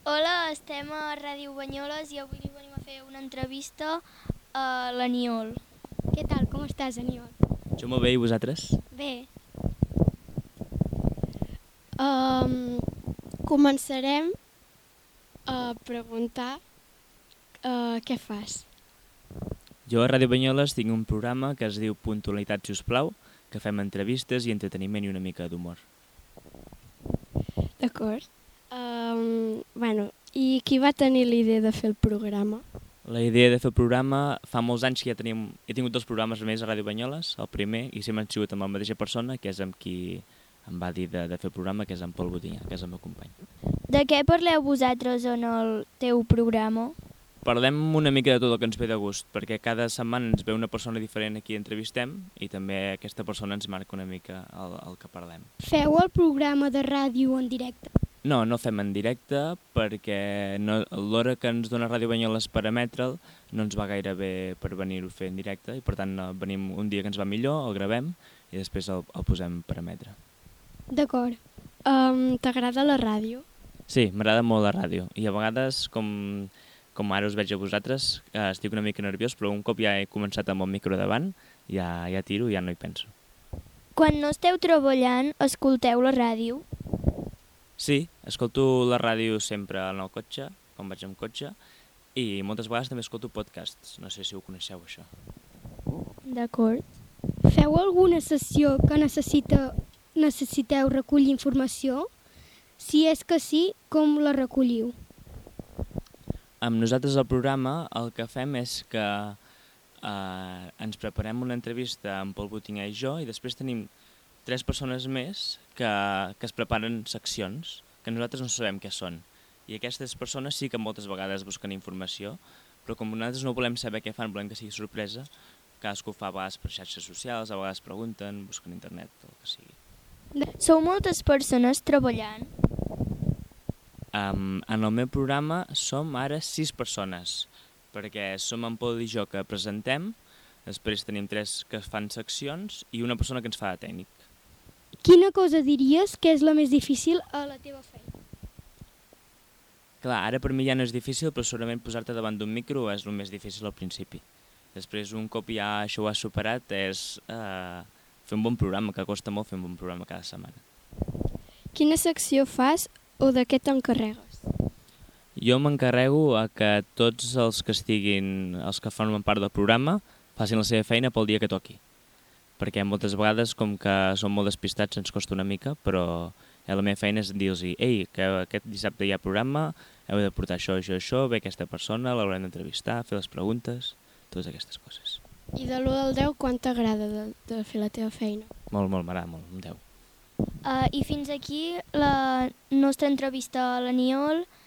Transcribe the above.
Hola, estem a Ràdio Banyoles i avui li venim a fer una entrevista a l'Aniol. Què tal, com estàs, Aniol? Jo molt bé, i vosaltres? Bé, Començarem a preguntar què fas. Jo a Ràdio Banyoles tinc un programa que es diu Puntualitat, sisplau, que fem entrevistes i entreteniment i una mica d'humor. D'acord. I qui va tenir la idea de fer el programa? La idea de fer el programa, fa molts anys que ja he tingut 2 programes més a Ràdio Banyoles, el primer, i sempre han sigut amb la mateixa persona, que és amb qui em va dir de fer el programa, que és en Pol Botinyà, que és el meu company. de què parleu vosaltres en el teu programa? Parlem una mica de tot el que ens ve de gust, perquè cada setmana ens ve una persona diferent a qui entrevistem i també aquesta persona ens marca una mica el que parlem. Feu el programa de ràdio en directe? No, no fem en directe perquè l'hora que ens dona Ràdio Banyoles per emetre'l no ens va gaire bé per venir-ho a fer en directe i per tant venim un dia que ens va millor, el gravem i després el posem per emetre. D'acord. T'agrada la ràdio? Sí, m'agrada molt la ràdio i a vegades, com ara us veig a vosaltres, estic una mica nerviós, però un cop ja he començat amb el micro davant, ja tiro i ja no hi penso. Quan no esteu treballant, escolteu la ràdio? Sí, escolto la ràdio sempre en el cotxe, quan vaig amb cotxe, i moltes vegades també escolto podcasts, no sé si ho coneixeu això. D'acord. Feu alguna sessió que necessiteu recollir informació? Si és que sí, com la recolliu? Amb nosaltres al programa el que fem és que ens preparem una entrevista amb Pol Botinyà i jo i després tenim 3 persones més que es preparen seccions que nosaltres no sabem què són. I aquestes persones sí que moltes vegades busquen informació, però com nosaltres no volem saber què fan, volem que sigui sorpresa, cadascú fa a vegades per xarxes socials, a vegades pregunten, busquen a internet, el que sigui. Sou moltes persones treballant? En el meu programa som ara 6 persones, perquè som en Pol i jo que presentem, després tenim 3 que fan seccions i una persona que ens fa de tècnic. Quina cosa diries que és la més difícil a la teva feina? Clar, ara per mi ja no és difícil, però segurament posar-te davant d'un micro és el més difícil al principi. Després, un cop ja això ho has superat, és fer un bon programa, que costa molt fer un bon programa cada setmana. Quina secció fas o de què t'encarregues? Jo m'encarrego a que tots els que formen part del programa facin la seva feina pel dia que toqui. Perquè moltes vegades, com que som molt despistats, ens costa una mica, però la meva feina és dir-los «Ei, que aquest dissabte hi ha programa, heu de portar això, ve aquesta persona, l'haurem d'entrevistar, fer les preguntes», totes aquestes coses. I de l'1 al 10, quant t'agrada de fer la teva feina? Molt, m'agrada molt, un 10. I fins aquí la nostra entrevista a l'Aniol.